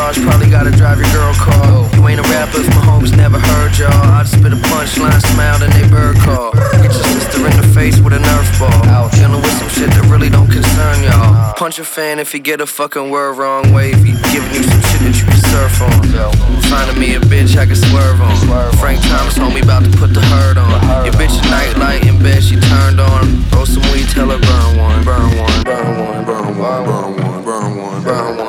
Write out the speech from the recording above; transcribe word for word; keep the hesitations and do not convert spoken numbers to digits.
charge, probably gotta drive your girl car. You ain't a rapper if my homies never heard y'all. I just spit a punchline, smiled and they bird call. Hit your sister in the face with a Nerf ball. Dealing with some shit that really don't concern y'all. Punch a fan if you get a fucking word wrong. Wavy, giving you some shit that you can surf on. Finding me a bitch I can swerve on. Frank Thomas homie about to put the herd on.